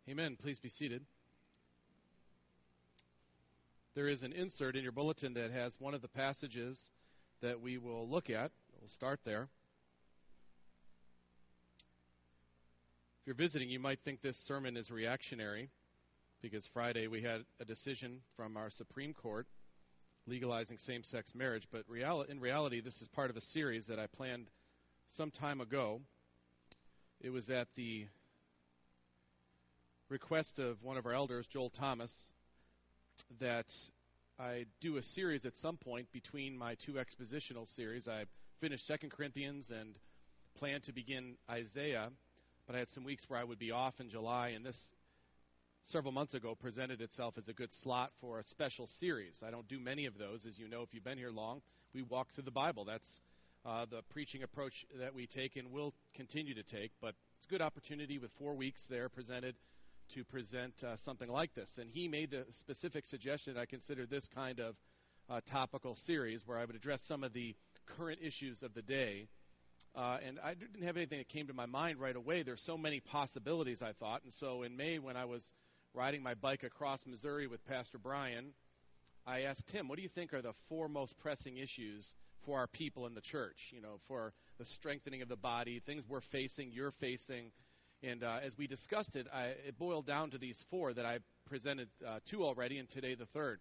Amen. Please be seated. There is an insert in your bulletin that has one of the passages that we will look at. We'll start there. If you're visiting, you might think this sermon is reactionary because Friday we had a decision from our Supreme Court legalizing same-sex marriage, but in reality this is part of a series that I planned some time ago. It was at the request of one of our elders, Joel Thomas, that I do a series at some point between my two expositional series. I finished 2 Corinthians and plan to begin Isaiah, but I had some weeks where I would be off in July, and this several months ago presented itself as a good slot for a special series. I don't do many of those. As you know, if you've been here long, we walk through the Bible. That's the preaching approach that we take and will continue to take, but it's a good opportunity with 4 weeks there presented to present something like this. And he made the specific suggestion that I consider this kind of topical series where I would address some of the current issues of the day. And I didn't have anything that came to my mind right away. There's so many possibilities, I thought. And so in May, when I was riding my bike across Missouri with Pastor Brian, I asked him, what do you think are the 4 most pressing issues for our people in the church, for the strengthening of the body, things we're facing, you're facing. And as we discussed it, it boiled down to these 4 that I presented 2 already, and today the 3rd.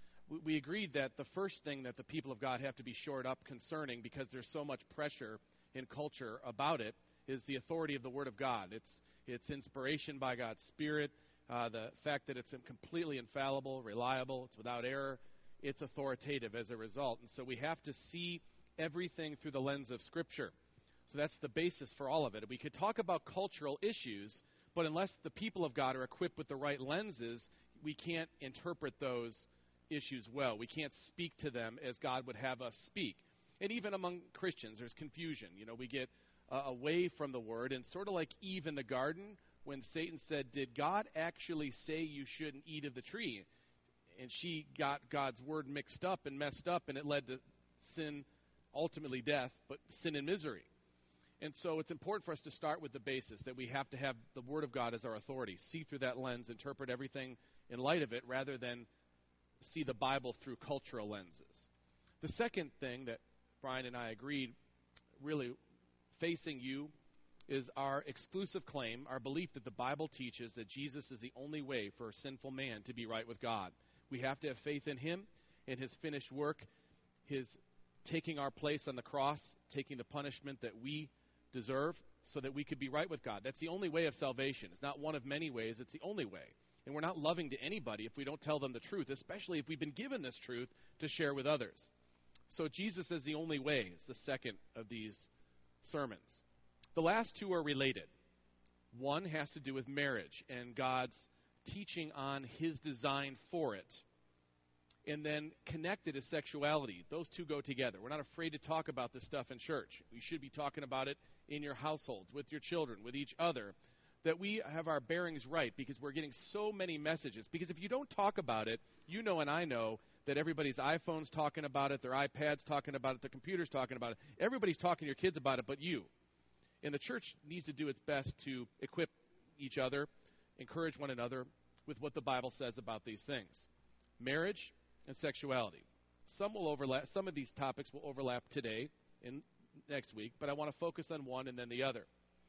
We agreed that the first thing that the people of God have to be shored up concerning, because there's so much pressure in culture about it, is the authority of the Word of God. It's inspiration by God's Spirit, the fact that it's completely infallible, reliable, it's without error, it's authoritative as a result. And so we have to see everything through the lens of Scripture. So that's the basis for all of it. We could talk about cultural issues, but unless the people of God are equipped with the right lenses, we can't interpret those issues well. We can't speak to them as God would have us speak. And even among Christians, there's confusion. We get away from the Word, and sort of like Eve in the garden, when Satan said, did God actually say you shouldn't eat of the tree? And she got God's Word mixed up and messed up, and it led to sin, ultimately death, but sin and misery. And so it's important for us to start with the basis that we have to have the Word of God as our authority, see through that lens, interpret everything in light of it, rather than see the Bible through cultural lenses. The second thing that Brian and I agreed, really facing you, is our exclusive claim, our belief that the Bible teaches that Jesus is the only way for a sinful man to be right with God. We have to have faith in Him, in His finished work, His taking our place on the cross, taking the punishment that we deserve so that we could be right with God. That's the only way of salvation. It's not one of many ways. It's the only way. And we're not loving to anybody if we don't tell them the truth, especially if we've been given this truth to share with others. So Jesus is the only way is the second of these sermons. The last 2 are related. One has to do with marriage and God's teaching on His design for it. And then connected is sexuality. Those 2 go together. We're not afraid to talk about this stuff in church. We should be talking about it in your households, with your children, with each other, that we have our bearings right, because we're getting so many messages. Because if you don't talk about it, you know and I know that everybody's iPhone's talking about it, their iPad's talking about it, their computer's talking about it. Everybody's talking to your kids about it but you. And the church needs to do its best to equip each other, encourage one another with what the Bible says about these things. Marriage and sexuality. Some will overlap. Some of these topics will overlap today and next week, but I want to focus on one and then the other.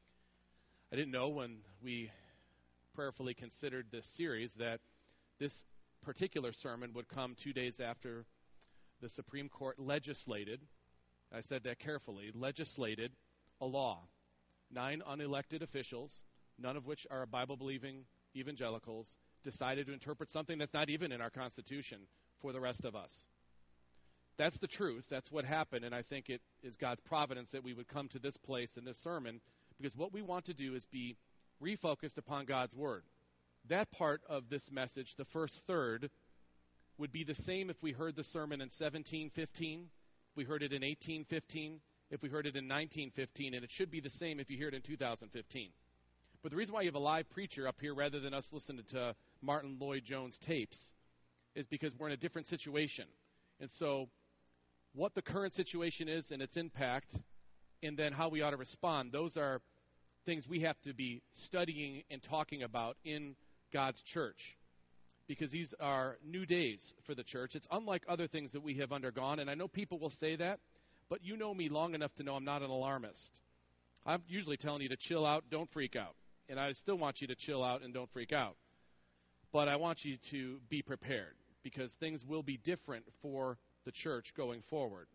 I didn't know when we prayerfully considered this series that this particular sermon would come 2 days after the Supreme Court legislated, I said that carefully, legislated a law. 9 unelected officials, none of which are Bible-believing evangelicals, decided to interpret something that's not even in our Constitution for the rest of us. That's the truth. That's what happened, and I think it is God's providence that we would come to this place in this sermon, because what we want to do is be refocused upon God's Word. That part of this message, the first third, would be the same if we heard the sermon in 1715, if we heard it in 1815, if we heard it in 1915, and it should be the same if you hear it in 2015. But the reason why you have a live preacher up here rather than us listening to Martin Lloyd-Jones tapes is because we're in a different situation. And so what the current situation is and its impact, and then how we ought to respond, those are things we have to be studying and talking about in God's church, because these are new days for the church. It's unlike other things that we have undergone, and I know people will say that, but you know me long enough to know I'm not an alarmist. I'm usually telling you to chill out, don't freak out. And I still want you to chill out and don't freak out. But I want you to be prepared, because things will be different for the church going forward.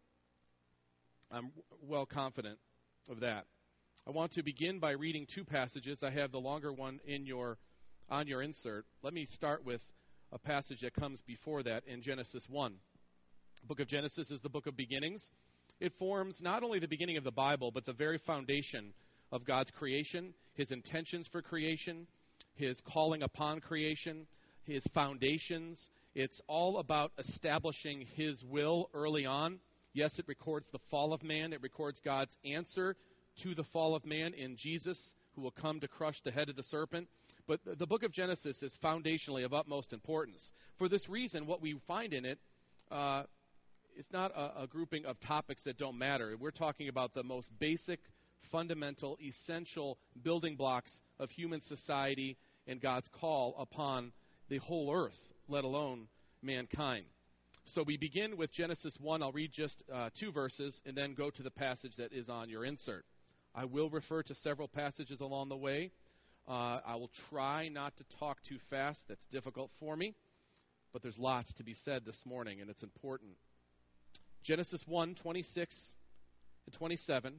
I'm well confident of that. I want to begin by reading two passages. I have the longer one on your insert. Let me start with a passage that comes before that in Genesis 1. The book of Genesis is the book of beginnings. It forms not only the beginning of the Bible, but the very foundation of God's creation, His intentions for creation, His calling upon creation, His foundations. It's all about establishing His will early on. Yes, it records the fall of man. It records God's answer to the fall of man in Jesus, who will come to crush the head of the serpent. But the book of Genesis is foundationally of utmost importance. For this reason, what we find in it, it's not a grouping of topics that don't matter. We're talking about the most basic, fundamental, essential building blocks of human society and God's call upon the whole earth, let alone mankind. So we begin with Genesis 1. I'll read just 2 verses and then go to the passage that is on your insert. I will refer to several passages along the way. I will try not to talk too fast. That's difficult for me. But there's lots to be said this morning, and it's important. Genesis 1, 26 and 27.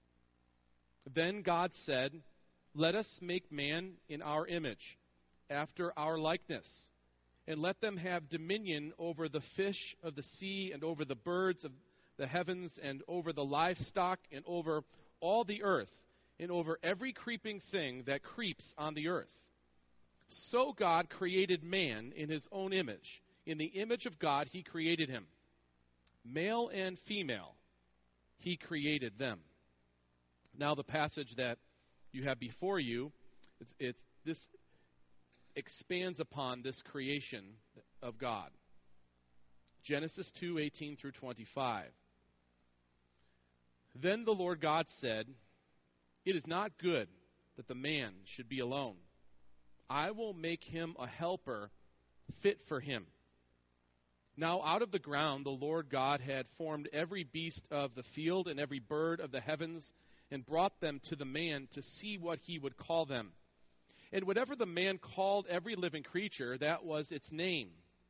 Then God said, "Let us make man in our image, after our likeness, and let them have dominion over the fish of the sea, and over the birds of the heavens, and over the livestock, and over all the earth, and over every creeping thing that creeps on the earth." So God created man in His own image. In the image of God He created him. Male and female He created them. Now the passage that you have before you, this expands upon this creation of God. Genesis 2:18 through 25. Then the Lord God said, "It is not good that the man should be alone. I will make him a helper fit for him." Now out of the ground the Lord God had formed every beast of the field and every bird of the heavens, and brought them to the man to see what he would call them. And whatever the man called every living creature, that was its name.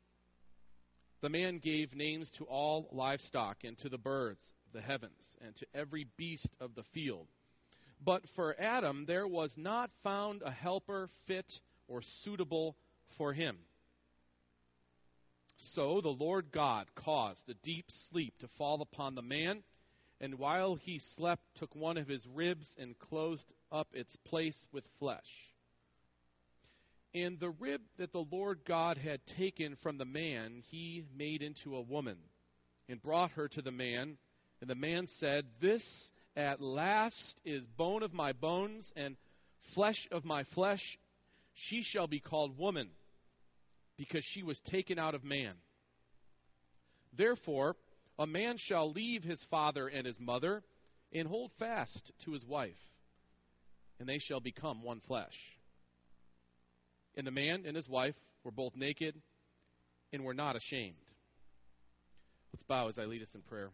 The man gave names to all livestock, and to the birds of the heavens, and to every beast of the field. But for Adam there was not found a helper fit or suitable for him. So the Lord God caused a deep sleep to fall upon the man, and while he slept took one of his ribs and closed up its place with flesh. And the rib that the Lord God had taken from the man he made into a woman, and brought her to the man. And the man said, "This at last is bone of my bones and flesh of my flesh. She shall be called woman, because she was taken out of man. Therefore, a man shall leave his father and his mother, and hold fast to his wife, and they shall become one flesh." And the man and his wife were both naked and were not ashamed. Let's bow as I lead us in prayer.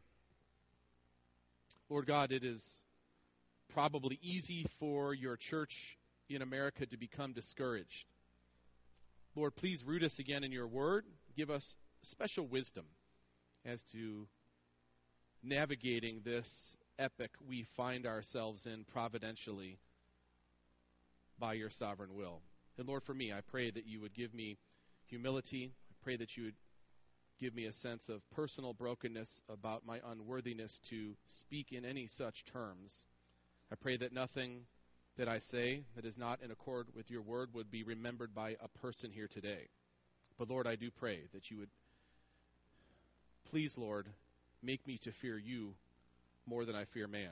Lord God, it is probably easy for your church in America to become discouraged. Lord, please root us again in your word. Give us special wisdom as to navigating this epoch we find ourselves in providentially by your sovereign will. And Lord, for me, I pray that you would give me humility. I pray that you would give me a sense of personal brokenness about my unworthiness to speak in any such terms. I pray that nothing that I say that is not in accord with your word would be remembered by a person here today. But Lord, I do pray that you would please, Lord, make me to fear you more than I fear man.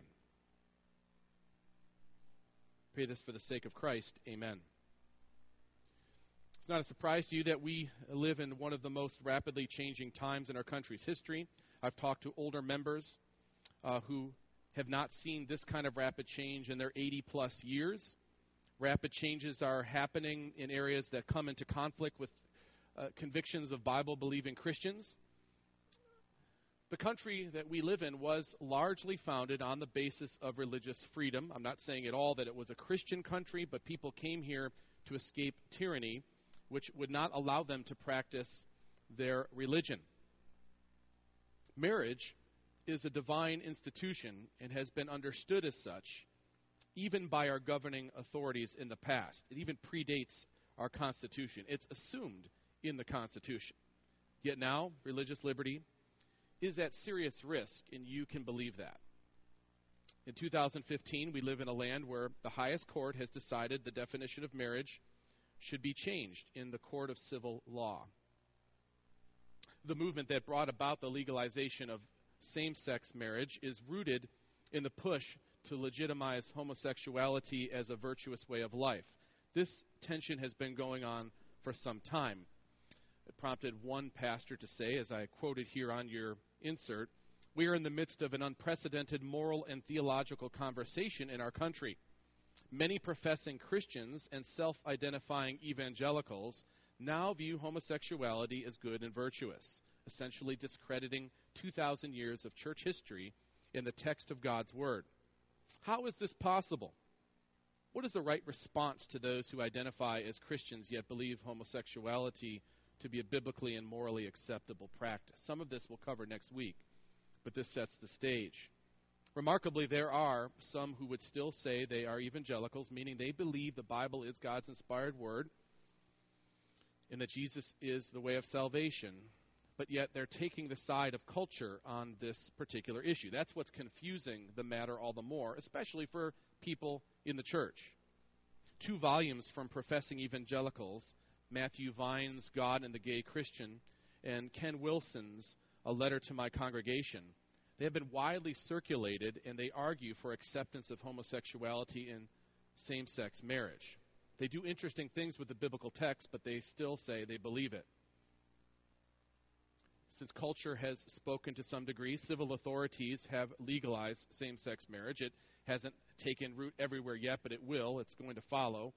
Pray this for the sake of Christ. Amen. It's not a surprise to you that we live in one of the most rapidly changing times in our country's history. I've talked to older members who have not seen this kind of rapid change in their 80-plus years. Rapid changes are happening in areas that come into conflict with convictions of Bible-believing Christians. The country that we live in was largely founded on the basis of religious freedom. I'm not saying at all that it was a Christian country, but people came here to escape tyranny, which would not allow them to practice their religion. Marriage is a divine institution and has been understood as such even by our governing authorities in the past. It even predates our Constitution. It's assumed in the Constitution. Yet now, religious liberty is at serious risk, and you can believe that. In 2015, we live in a land where the highest court has decided the definition of marriage should be changed in the court of civil law. The movement that brought about the legalization of same-sex marriage is rooted in the push to legitimize homosexuality as a virtuous way of life. This tension has been going on for some time. It prompted one pastor to say, as I quoted here on your insert, "We are in the midst of an unprecedented moral and theological conversation in our country. Many professing Christians and self-identifying evangelicals now view homosexuality as good and virtuous, essentially discrediting 2,000 years of church history in the text of God's Word. How is this possible? What is the right response to those who identify as Christians yet believe homosexuality to be a biblically and morally acceptable practice?" Some of this we'll cover next week, but this sets the stage. Remarkably, there are some who would still say they are evangelicals, meaning they believe the Bible is God's inspired word and that Jesus is the way of salvation, but yet they're taking the side of culture on this particular issue. That's what's confusing the matter all the more, especially for people in the church. 2 volumes from professing evangelicals, Matthew Vine's God and the Gay Christian, and Ken Wilson's A Letter to My Congregation, they have been widely circulated, and they argue for acceptance of homosexuality in same-sex marriage. They do interesting things with the biblical text, but they still say they believe it. Since culture has spoken to some degree, civil authorities have legalized same-sex marriage. It hasn't taken root everywhere yet, but it will. It's going to follow.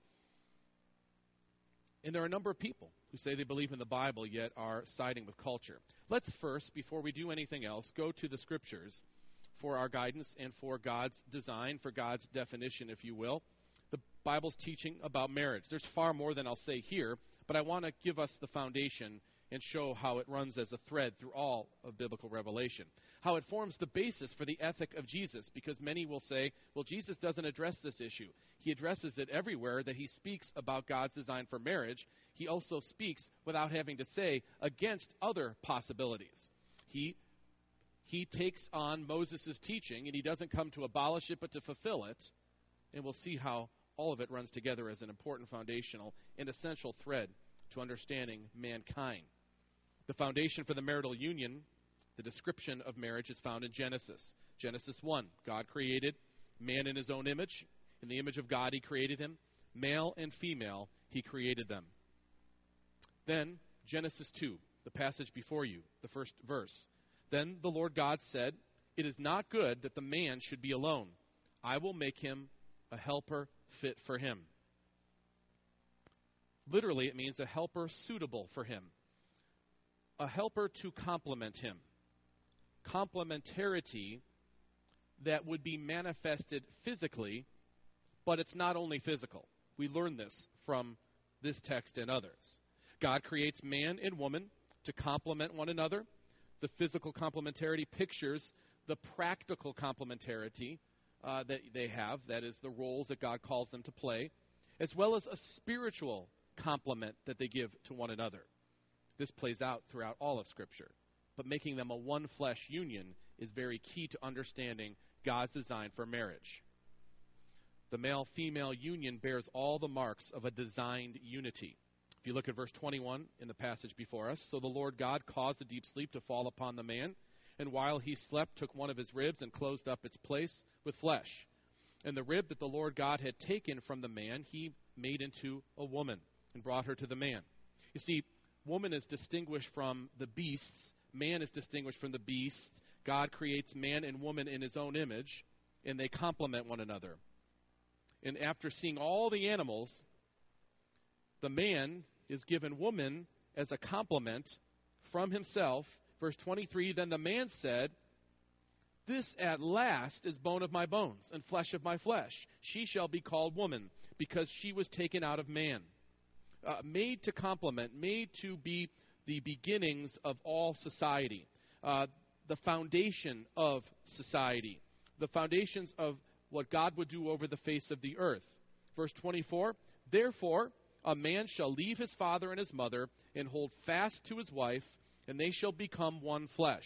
And there are a number of people who say they believe in the Bible, yet are siding with culture. Let's first, before we do anything else, go to the Scriptures for our guidance and for God's design, for God's definition, if you will. The Bible's teaching about marriage. There's far more than I'll say here, but I want to give us the foundation and show how it runs as a thread through all of biblical revelation. How it forms the basis for the ethic of Jesus, because many will say, well, Jesus doesn't address this issue. He addresses it everywhere that he speaks about God's design for marriage. He also speaks, without having to say, against other possibilities. He takes on Moses' teaching, and he doesn't come to abolish it, but to fulfill it. And we'll see how all of it runs together as an important foundational and essential thread to understanding mankind. The foundation for the marital union, the description of marriage, is found in Genesis. Genesis 1, God created man in his own image. In the image of God he created him. Male and female he created them. Then, Genesis 2, the passage before you, the first verse. Then the Lord God said, "It is not good that the man should be alone. I will make him a helper fit for him." Literally, it means a helper suitable for him. A helper to complement him. Complementarity that would be manifested physically, but it's not only physical. We learn this from this text and others. God creates man and woman to complement one another. The physical complementarity pictures the practical complementarity that they have, that is the roles that God calls them to play, as well as a spiritual complement that they give to one another. This plays out throughout all of Scripture. But making them a one-flesh union is very key to understanding God's design for marriage. The male-female union bears all the marks of a designed unity. If you look at verse 21 in the passage before us, "So the Lord God caused a deep sleep to fall upon the man, and while he slept took one of his ribs and closed up its place with flesh. And the rib that the Lord God had taken from the man he made into a woman and brought her to the man." You see, woman is distinguished from the beasts. Man is distinguished from the beasts. God creates man and woman in his own image. and they complement one another. And after seeing all the animals, the man is given woman as a complement from himself. Verse 23, then the man said, this at last is bone of my bones and flesh of my flesh. She shall be called woman, because she was taken out of man. Made to complement, made to be the beginnings of all society, the foundation of society, the foundations of what God would do over the face of the earth. Verse 24, therefore a man shall leave his father and his mother and hold fast to his wife, and they shall become one flesh.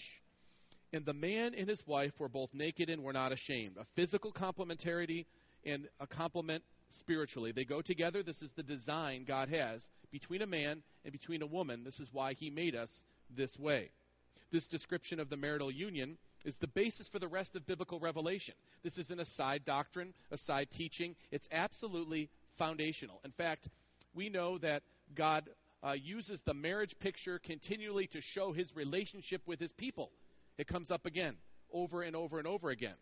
And the man and his wife were both naked and were not ashamed. A physical complementarity and a complement spiritually. They go together. This is the design God has between a man and between a woman. This is why he made us this way. This description of the marital union is the basis for the rest of biblical revelation. This isn't a side doctrine, a side teaching. It's absolutely foundational. In fact, we know that God uses the marriage picture continually to show his relationship with his people. It comes up again, over and over and over again.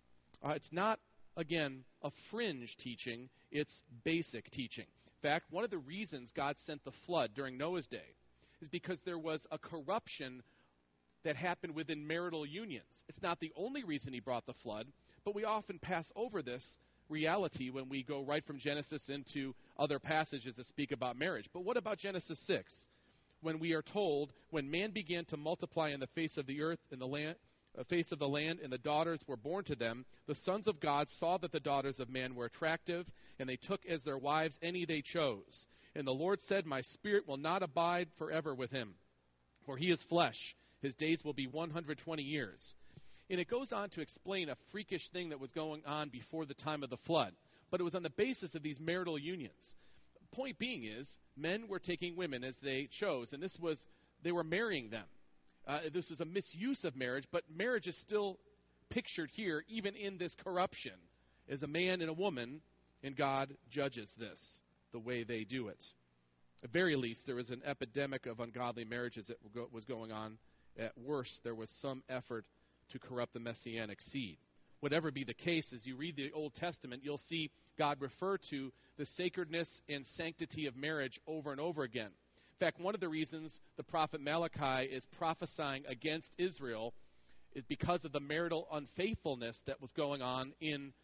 It's not, again, a fringe teaching. It's basic teaching. In fact, one of the reasons God sent the flood during Noah's day is because there was a corruption that happened within marital unions. It's not the only reason he brought the flood, but we often pass over this reality when we go right from Genesis into other passages that speak about marriage. But what about Genesis 6? When we are told, when man began to multiply in the face of the earth, in the land, face of the land, and the daughters were born to them, the sons of God saw that the daughters of man were attractive, and they took as their wives any they chose. And the Lord said, my spirit will not abide forever with him, for he is flesh. His days will be 120 years. And it goes on to explain a freakish thing that was going on before the time of the flood. But it was on the basis of these marital unions. Point being is, men were taking women as they chose, and they were marrying them. This is a misuse of marriage, but marriage is still pictured here, even in this corruption, as a man and a woman, and God judges this, the way they do it. At very least, there was an epidemic of ungodly marriages that was going on. At worst, there was some effort to corrupt the Messianic seed. Whatever be the case, as you read the Old Testament, you'll see God refer to the sacredness and sanctity of marriage over and over again. In fact, one of the reasons the prophet Malachi is prophesying against Israel is because of the marital unfaithfulness that was going on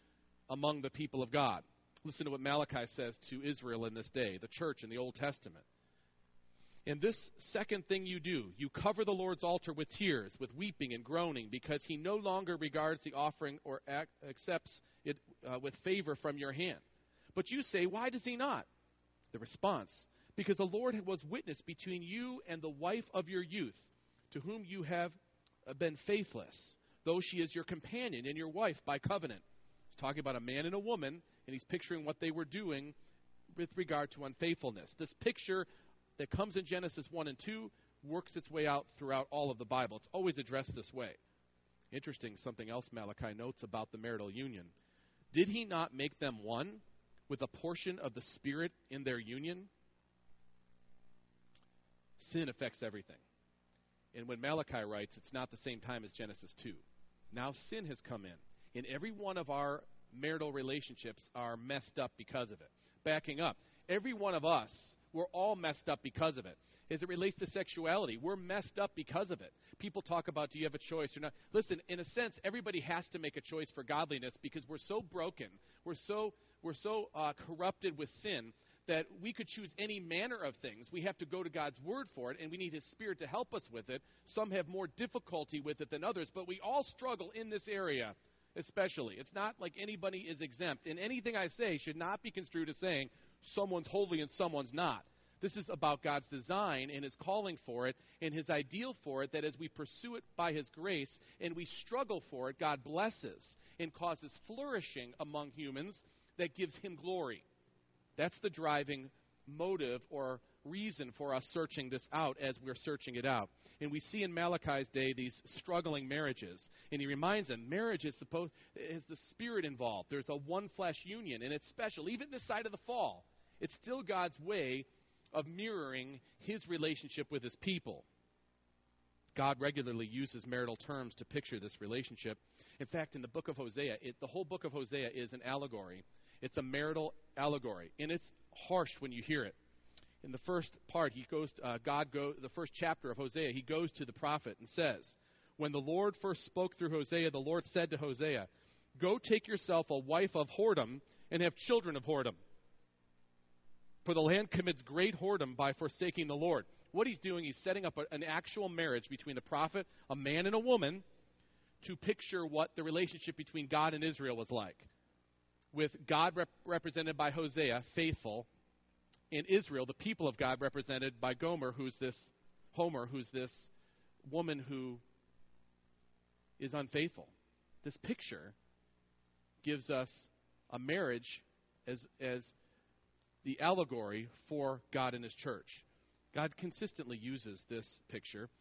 among the people of God. Listen to what Malachi says to Israel in this day, the church in the Old Testament. And this second thing you do, you cover the Lord's altar with tears, with weeping and groaning, because he no longer regards the offering or accepts it with favor from your hand. But you say, why does he not? The response, because the Lord was witness between you and the wife of your youth, to whom you have been faithless, though she is your companion and your wife by covenant. He's talking about a man and a woman, and he's picturing what they were doing with regard to unfaithfulness. This picture that comes in Genesis 1 and 2 works its way out throughout all of the Bible. It's always addressed this way. Interesting, something else Malachi notes about the marital union. Did he not make them one with a portion of the Spirit in their union? Sin affects everything. And when Malachi writes, it's not the same time as Genesis 2. Now sin has come in. And every one of our marital relationships are messed up because of it. Backing up, every one of us, we're all messed up because of it. As it relates to sexuality, we're messed up because of it. People talk about, do you have a choice or not? Listen, in a sense, everybody has to make a choice for godliness because we're so broken, we're so corrupted with sin that we could choose any manner of things. We have to go to God's Word for it, and we need His Spirit to help us with it. Some have more difficulty with it than others, but we all struggle in this area especially. It's not like anybody is exempt. And anything I say should not be construed as saying someone's holy and someone's not. This is about God's design and His calling for it and His ideal for it, that as we pursue it by His grace and we struggle for it, God blesses and causes flourishing among humans that gives Him glory. That's the driving motive or reason for us searching this out as we're searching it out. And we see in Malachi's day these struggling marriages. And he reminds them, marriage is the Spirit involved. There's a one-flesh union, and it's special. Even this side of the fall, it's still God's way of mirroring His relationship with His people. God regularly uses marital terms to picture this relationship. In fact, in the book of Hosea, the whole book of Hosea is an allegory. It's a marital allegory, and it's harsh when you hear it. In the first part, the first chapter of Hosea, he goes to the prophet and says, when the Lord first spoke through Hosea, the Lord said to Hosea, "Go take yourself a wife of whoredom and have children of whoredom. For the land commits great whoredom by forsaking the Lord." What he's doing, he's setting up an actual marriage between the prophet, a man and a woman, to picture what the relationship between God and Israel was like. With God represented by Hosea, faithful, and Israel, the people of God, represented by Homer, who's this woman who is unfaithful. This picture gives us a marriage as the allegory for God and his church. God consistently uses this picture.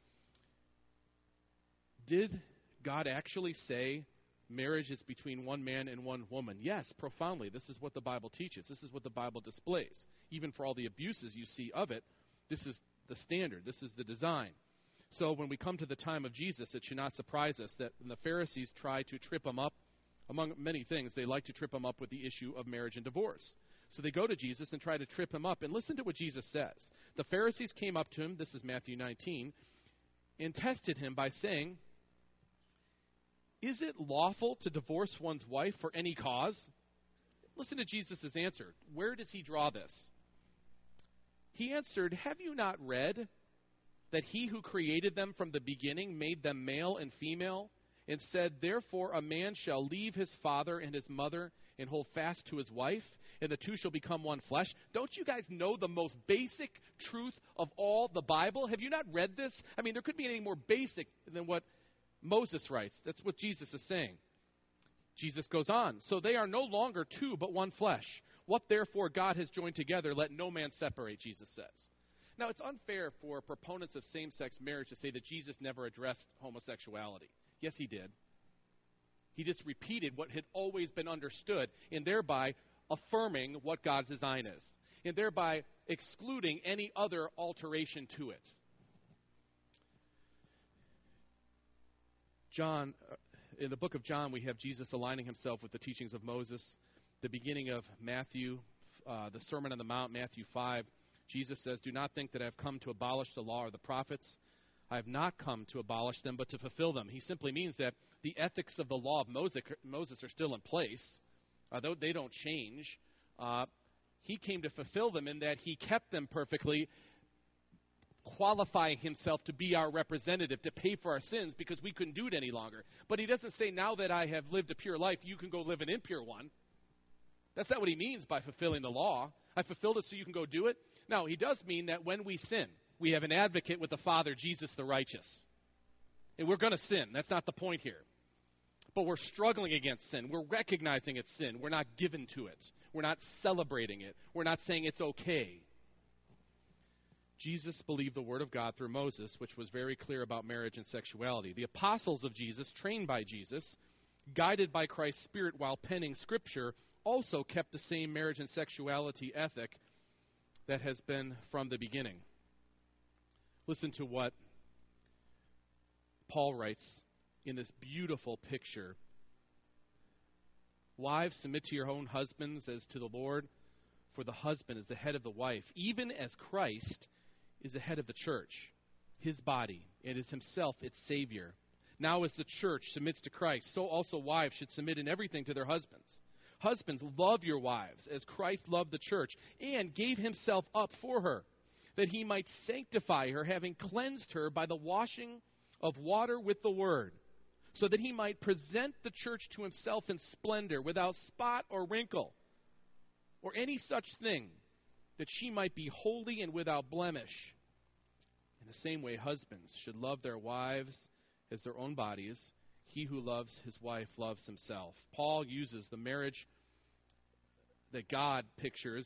Did God actually say marriage is between one man and one woman? Yes, profoundly. This is what the Bible teaches. This is what the Bible displays. Even for all the abuses you see of it, this is the standard. This is the design. So when we come to the time of Jesus, it should not surprise us that when the Pharisees try to trip him up, among many things, they like to trip him up with the issue of marriage and divorce. So they go to Jesus and try to trip him up. And listen to what Jesus says. The Pharisees came up to him, this is Matthew 19, and tested him by saying, "Is it lawful to divorce one's wife for any cause?" Listen to Jesus' answer. Where does he draw this? He answered, "Have you not read that he who created them from the beginning made them male and female, and said, therefore a man shall leave his father and his mother and hold fast to his wife, and the two shall become one flesh"? Don't you guys know the most basic truth of all the Bible? Have you not read this? I mean, there couldn't be anything more basic than what Moses writes. That's what Jesus is saying. Jesus goes on, "So they are no longer two, but one flesh. What therefore God has joined together, let no man separate," Jesus says. Now, it's unfair for proponents of same-sex marriage to say that Jesus never addressed homosexuality. Yes, he did. He just repeated what had always been understood, and thereby affirming what God's design is, and thereby excluding any other alteration to it. In the book of John, we have Jesus aligning himself with the teachings of Moses. The beginning of Matthew, the Sermon on the Mount, Matthew 5, Jesus says, "Do not think that I have come to abolish the law or the prophets. I have not come to abolish them, but to fulfill them." He simply means that the ethics of the law of Moses are still in place, though they don't change. He came to fulfill them in that he kept them perfectly, qualifying himself to be our representative, to pay for our sins, because we couldn't do it any longer. But he doesn't say, now that I have lived a pure life, you can go live an impure one. That's not what he means by fulfilling the law. I fulfilled it so you can go do it. No, he does mean that when we sin, we have an advocate with the Father, Jesus the righteous. And we're going to sin. That's not the point here. But we're struggling against sin. We're recognizing it's sin. We're not given to it. We're not celebrating it. We're not saying it's okay. Jesus believed the Word of God through Moses, which was very clear about marriage and sexuality. The apostles of Jesus, trained by Jesus, guided by Christ's Spirit while penning Scripture, also kept the same marriage and sexuality ethic that has been from the beginning. Listen to what Paul writes in this beautiful picture. "Wives, submit to your own husbands as to the Lord, for the husband is the head of the wife, even as Christ is the head of the church, his body, and is himself its Savior. Now as the church submits to Christ, so also wives should submit in everything to their husbands. Husbands, love your wives as Christ loved the church and gave himself up for her, that he might sanctify her, having cleansed her by the washing of water with the word, so that he might present the church to himself in splendor, without spot or wrinkle, or any such thing, that she might be holy and without blemish. In the same way, husbands should love their wives as their own bodies. He who loves his wife loves himself." Paul uses the marriage that God pictures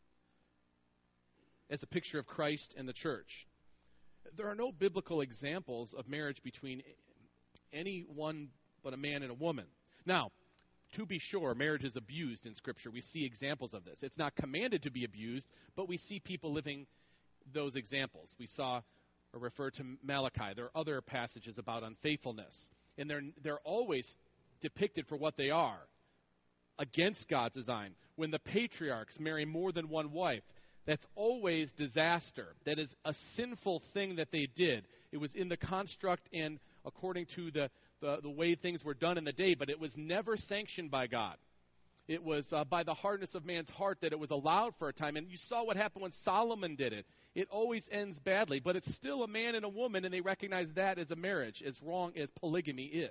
as a picture of Christ and the church. There are no biblical examples of marriage between anyone but a man and a woman. Now, to be sure, marriage is abused in Scripture. We see examples of this. It's not commanded to be abused, but we see people living those examples. We saw or refer to Malachi. There are other passages about unfaithfulness. And they're always depicted for what they are, against God's design. When the patriarchs marry more than one wife, that's always disaster. That is a sinful thing that they did. It was in the construct and according to the way things were done in the day, but it was never sanctioned by God. It was by the hardness of man's heart that it was allowed for a time. And you saw what happened when Solomon did it. It always ends badly, but it's still a man and a woman, and they recognize that as a marriage, as wrong as polygamy is.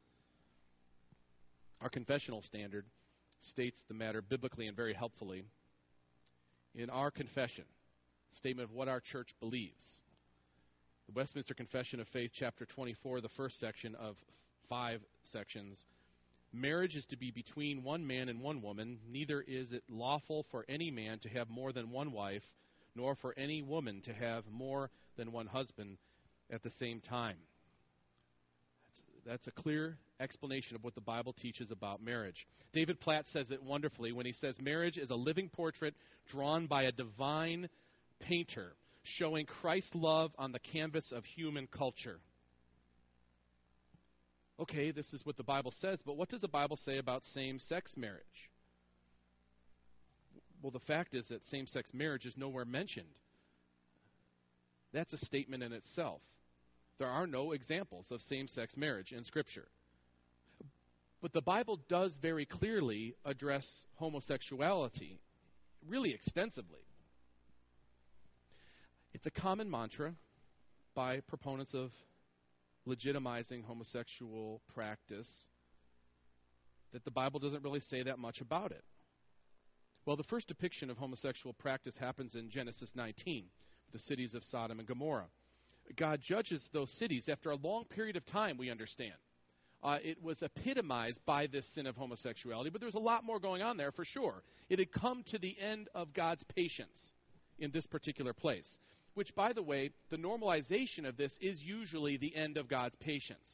Our confessional standard states the matter biblically and very helpfully. In our confession, statement of what our church believes, the Westminster Confession of Faith, chapter 24, the first section of 5 sections, marriage is to be between one man and one woman. Neither is it lawful for any man to have more than one wife, nor for any woman to have more than one husband at the same time. That's a clear explanation of what the Bible teaches about marriage. David Platt says it wonderfully when he says, marriage is a living portrait drawn by a divine painter, showing Christ's love on the canvas of human culture. Okay, this is what the Bible says, but what does the Bible say about same-sex marriage? Well, the fact is that same-sex marriage is nowhere mentioned. That's a statement in itself. There are no examples of same-sex marriage in Scripture. But the Bible does very clearly address homosexuality, really extensively. It's a common mantra by proponents of legitimizing homosexual practice that the Bible doesn't really say that much about it. Well, the first depiction of homosexual practice happens in Genesis 19, the cities of Sodom and Gomorrah. God judges those cities after a long period of time, we understand. It was epitomized by this sin of homosexuality, but there was a lot more going on there for sure. It had come to the end of God's patience in this particular place, which, by the way, the normalization of this is usually the end of God's patience.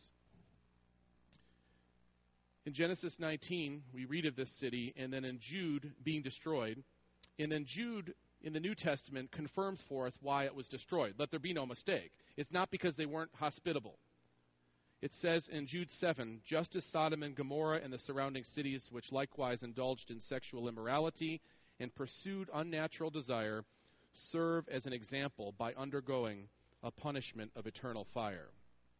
In Genesis 19, we read of this city, and then in Jude being destroyed, and then Jude in the New Testament confirms for us why it was destroyed. Let there be no mistake. It's not because they weren't hospitable. It says in Jude 7, just as Sodom and Gomorrah and the surrounding cities, which likewise indulged in sexual immorality and pursued unnatural desire, serve as an example by undergoing a punishment of eternal fire.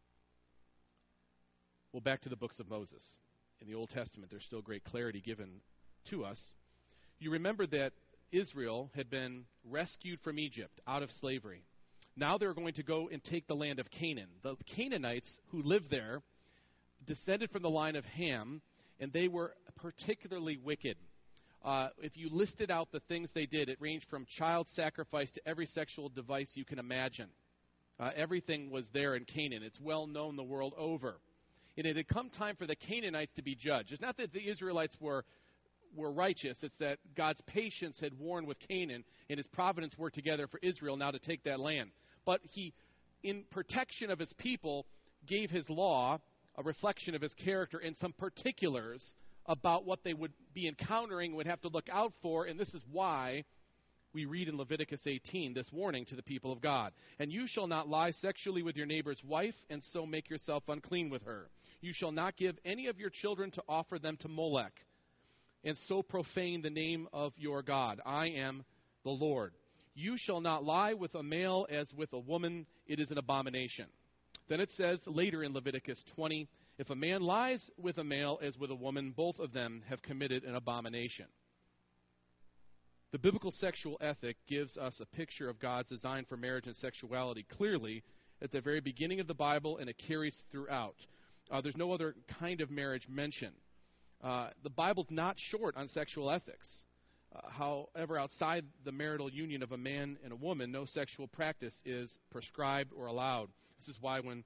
Well, back to the books of Moses. In the Old Testament, there's still great clarity given to us. You remember that Israel had been rescued from Egypt out of slavery. Now they're going to go and take the land of Canaan. The Canaanites who lived there descended from the line of Ham, and they were particularly wicked. If you listed out the things they did, it ranged from child sacrifice to every sexual device you can imagine. Everything was there in Canaan. It's well known the world over. And it had come time for the Canaanites to be judged. It's not that the Israelites were righteous. It's that God's patience had worn with Canaan, and his providence worked together for Israel now to take that land. But he, in protection of his people, gave his law a reflection of his character and some particulars about what they would be encountering, would have to look out for, and this is why we read in Leviticus 18 this warning to the people of God. And you shall not lie sexually with your neighbor's wife, and so make yourself unclean with her. You shall not give any of your children to offer them to Molech, and so profane the name of your God. I am the Lord. You shall not lie with a male as with a woman. It is an abomination. Then it says later in Leviticus 20, if a man lies with a male as with a woman, both of them have committed an abomination. The biblical sexual ethic gives us a picture of God's design for marriage and sexuality clearly at the very beginning of the Bible, and it carries throughout. There's no other kind of marriage mentioned. The Bible's not short on sexual ethics. However, outside the marital union of a man and a woman, no sexual practice is prescribed or allowed. This is why when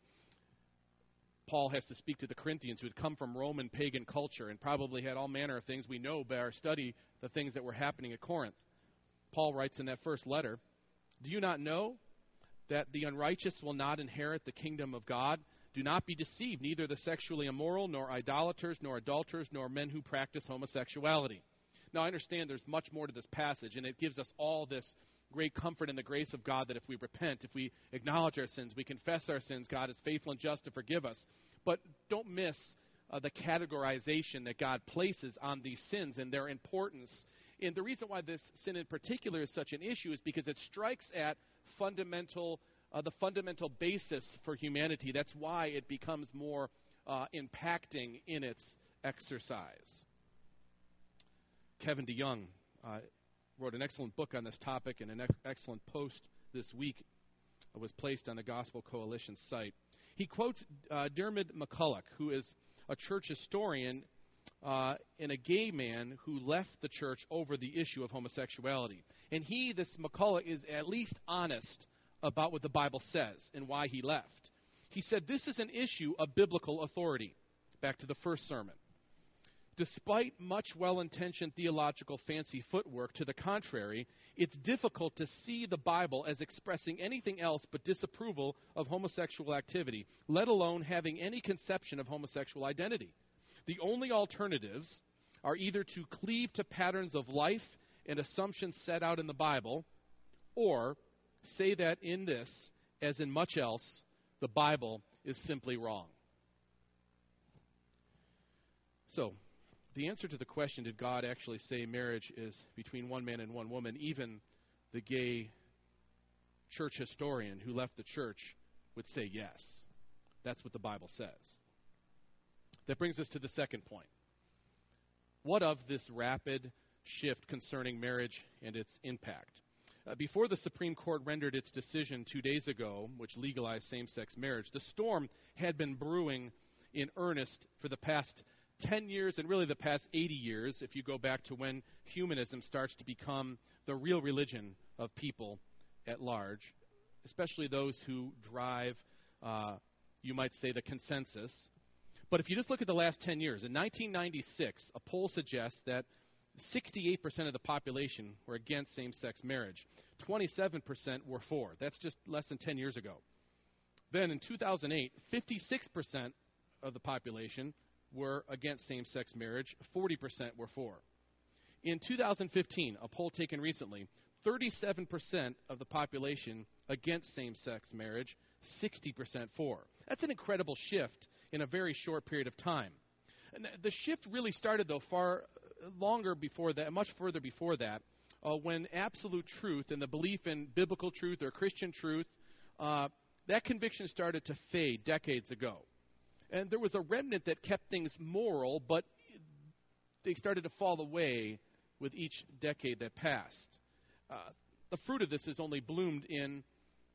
Paul has to speak to the Corinthians who had come from Roman pagan culture and probably had all manner of things, we know by our study the things that were happening at Corinth. Paul writes in that first letter, do you not know that the unrighteous will not inherit the kingdom of God? Do not be deceived, neither the sexually immoral, nor idolaters, nor adulterers, nor men who practice homosexuality. Now, I understand there's much more to this passage, and it gives us all this great comfort in the grace of God that if we repent, if we acknowledge our sins, we confess our sins, God is faithful and just to forgive us. But don't miss the categorization that God places on these sins and their importance. And the reason why this sin in particular is such an issue is because it strikes at the fundamental basis for humanity. That's why it becomes more impacting in its exercise. Kevin DeYoung wrote an excellent book on this topic, and an excellent post this week was placed on the Gospel Coalition site. He quotes Dermot McCulloch, who is a church historian and a gay man who left the church over the issue of homosexuality. And this McCulloch, is at least honest about what the Bible says and why he left. He said, this is an issue of biblical authority. Back to the first sermon. Despite much well-intentioned theological fancy footwork to the contrary, it's difficult to see the Bible as expressing anything else but disapproval of homosexual activity, let alone having any conception of homosexual identity. The only alternatives are either to cleave to patterns of life and assumptions set out in the Bible, or say that in this, as in much else, the Bible is simply wrong. So, the answer to the question, did God actually say marriage is between one man and one woman, even the gay church historian who left the church would say yes. That's what the Bible says. That brings us to the second point. What of this rapid shift concerning marriage and its impact? Before the Supreme Court rendered its decision 2 days ago, which legalized same-sex marriage, the storm had been brewing in earnest for the past 10 years and really the past 80 years, if you go back to when humanism starts to become the real religion of people at large, especially those who drive, you might say, the consensus. But if you just look at the last 10 years, in 1996, a poll suggests that 68% of the population were against same-sex marriage. 27% were for. That's just less than 10 years ago. Then in 2008, 56% of the population were against same-sex marriage. 40% were for. In 2015, a poll taken recently, 37% of the population against same-sex marriage, 60% for. That's an incredible shift in a very short period of time. And the shift really started, though, far longer before that, much further before that, when absolute truth and the belief in biblical truth or Christian truth, that conviction started to fade decades ago. And there was a remnant that kept things moral, but they started to fall away with each decade that passed. The fruit of this has only bloomed in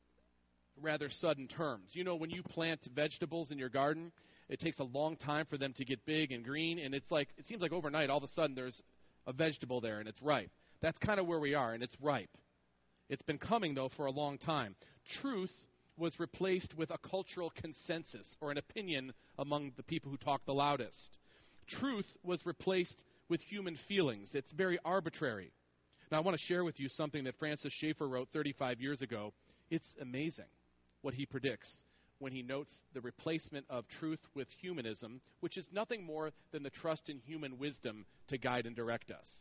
rather sudden terms. You know, when you plant vegetables in your garden, it takes a long time for them to get big and green, and it seems like overnight, all of a sudden, there's a vegetable there, and it's ripe. That's kind of where we are, and it's ripe. It's been coming, though, for a long time. Truth was replaced with a cultural consensus or an opinion among the people who talk the loudest. Truth was replaced with human feelings. It's very arbitrary. Now, I want to share with you something that Francis Schaeffer wrote 35 years ago. It's amazing what he predicts when he notes the replacement of truth with humanism, which is nothing more than the trust in human wisdom to guide and direct us.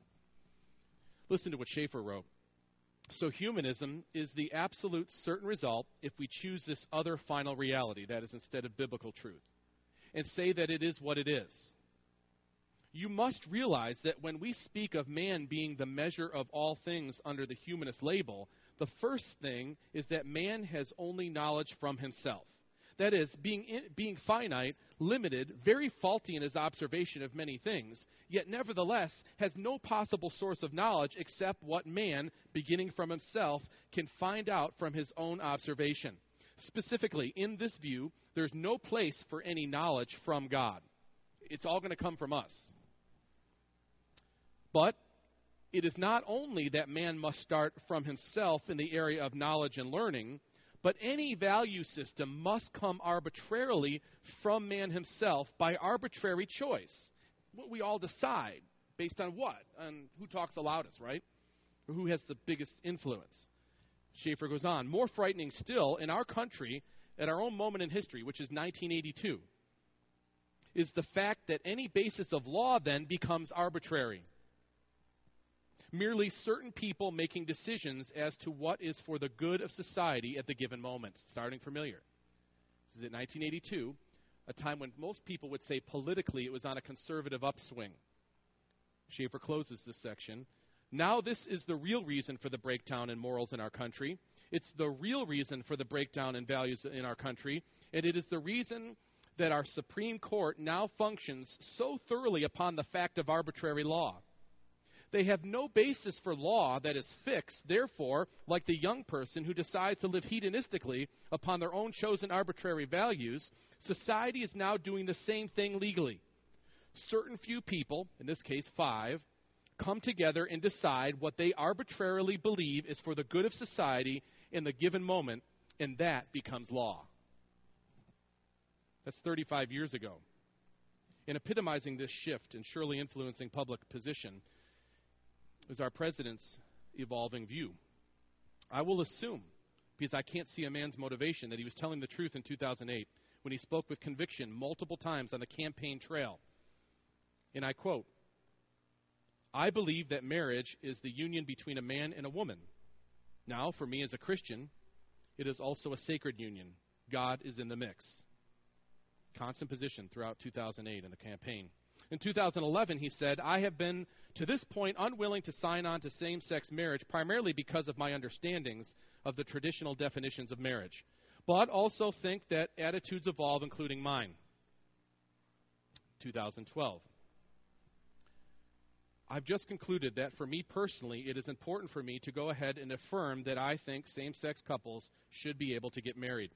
Listen to what Schaeffer wrote. So humanism is the absolute certain result if we choose this other final reality, that is, instead of biblical truth, and say that it is what it is. You must realize that when we speak of man being the measure of all things under the humanist label, the first thing is that man has only knowledge from himself. That is, being finite, limited, very faulty in his observation of many things, yet nevertheless has no possible source of knowledge except what man, beginning from himself, can find out from his own observation. Specifically, in this view, there's no place for any knowledge from God. It's all going to come from us. But it is not only that man must start from himself in the area of knowledge and learning, but any value system must come arbitrarily from man himself by arbitrary choice. What we all decide based on what? On who talks the loudest, right? Or who has the biggest influence. Schaeffer goes on, more frightening still, in our country, at our own moment in history, which is 1982, is the fact that any basis of law then becomes arbitrary. Merely certain people making decisions as to what is for the good of society at the given moment. Starting familiar. This is in 1982. a time when most people would say politically it was on a conservative upswing. Schaeffer closes this section. Now this is the real reason for the breakdown in morals in our country. It's the real reason for the breakdown in values in our country, and it is the reason that our Supreme Court now functions so thoroughly upon the fact of arbitrary law. They have no basis for law that is fixed. Therefore, like the young person who decides to live hedonistically upon their own chosen arbitrary values, society is now doing the same thing legally. Certain few people, in this case 5, come together and decide what they arbitrarily believe is for the good of society in the given moment, and that becomes law. That's 35 years ago. In epitomizing this shift and surely influencing public position is our president's evolving view. I will assume, because I can't see a man's motivation, that he was telling the truth in 2008 when he spoke with conviction multiple times on the campaign trail. And I quote, "I believe that marriage is the union between a man and a woman. Now, for me as a Christian, it is also a sacred union. God is in the mix." Constant position throughout 2008 in the campaign. In 2011, he said, "I have been to this point unwilling to sign on to same-sex marriage primarily because of my understandings of the traditional definitions of marriage, but also think that attitudes evolve, including mine." 2012. "I've just concluded that for me personally, it is important for me to go ahead and affirm that I think same-sex couples should be able to get married."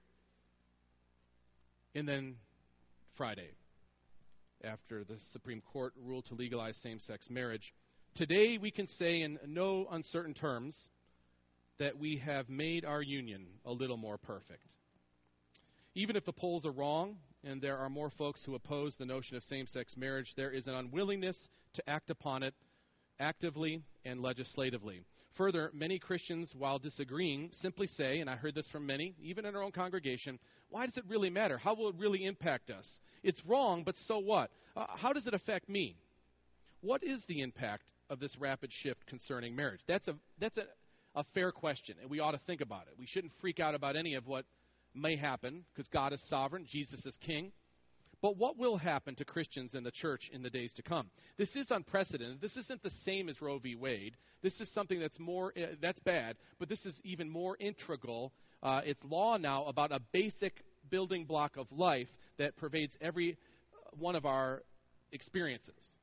And then Friday, after the Supreme Court ruled to legalize same-sex marriage, "Today we can say in no uncertain terms that we have made our union a little more perfect." Even if the polls are wrong and there are more folks who oppose the notion of same-sex marriage, there is an unwillingness to act upon it actively and legislatively. Further, many Christians, while disagreeing, simply say, and I heard this from many, even in our own congregation, "Why does it really matter? How will it really impact us? It's wrong, but so what? How does it affect me?" What is the impact of this rapid shift concerning marriage? That's a fair question, and we ought to think about it. We shouldn't freak out about any of what may happen, because God is sovereign, Jesus is king. But what will happen to Christians in the church in the days to come? This is unprecedented. This isn't the same as Roe v. Wade. This is something that's bad, but this is even more integral. It's law now about a basic building block of life that pervades every one of our experiences.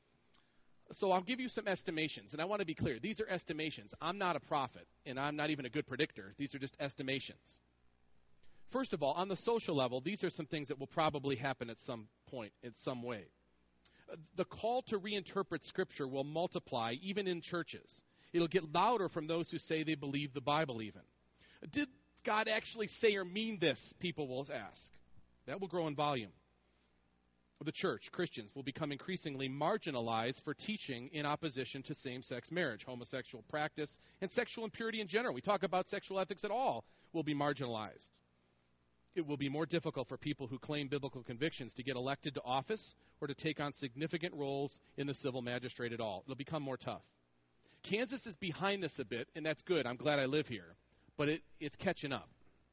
So I'll give you some estimations, and I want to be clear. These are estimations. I'm not a prophet, and I'm not even a good predictor. These are just estimations. First of all, on the social level, these are some things that will probably happen at some point, in some way. The call to reinterpret Scripture will multiply, even in churches. It'll get louder from those who say they believe the Bible even. Did God actually say or mean this, people will ask. That will grow in volume. The church, Christians, will become increasingly marginalized for teaching in opposition to same-sex marriage, homosexual practice, and sexual impurity in general. We talk about sexual ethics at all will be marginalized. It will be more difficult for people who claim biblical convictions to get elected to office or to take on significant roles in the civil magistrate at all. It'll become more tough. Kansas is behind this a bit, and that's good. I'm glad I live here. But it's catching up.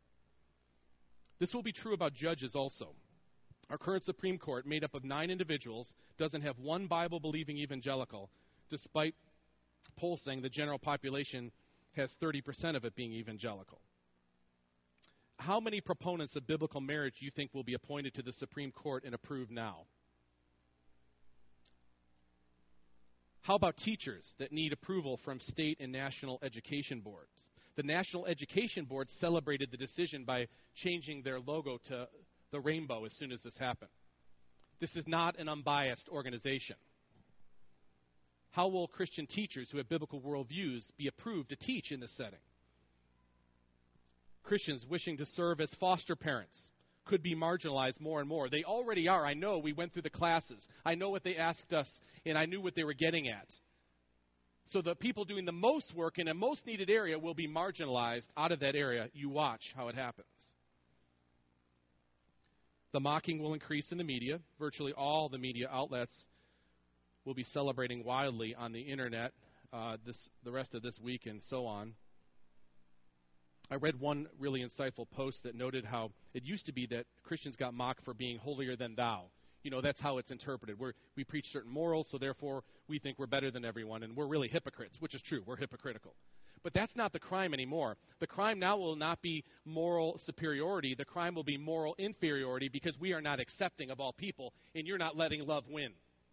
This will be true about judges also. Our current Supreme Court, made up of 9 individuals, doesn't have one Bible-believing evangelical, despite polls saying the general population has 30% of it being evangelical. How many proponents of biblical marriage do you think will be appointed to the Supreme Court and approved now? How about teachers that need approval from state and national education boards? The National Education Board celebrated the decision by changing their logo to the rainbow as soon as this happened. This is not an unbiased organization. How will Christian teachers who have biblical worldviews be approved to teach in this setting? Christians wishing to serve as foster parents could be marginalized more and more. They already are. I know. We went through the classes. I know what they asked us, and I knew what they were getting at. So the people doing the most work in a most needed area will be marginalized out of that area. You watch how it happens. The mocking will increase in the media. Virtually all the media outlets will be celebrating wildly on the internet the rest of this week and so on. I read one really insightful post that noted how it used to be that Christians got mocked for being holier than thou. That's how it's interpreted. We preach certain morals, so therefore we think we're better than everyone, and we're really hypocrites, which is true. We're hypocritical. But that's not the crime anymore. The crime now will not be moral superiority. The crime will be moral inferiority because we are not accepting of all people, and you're not letting love win.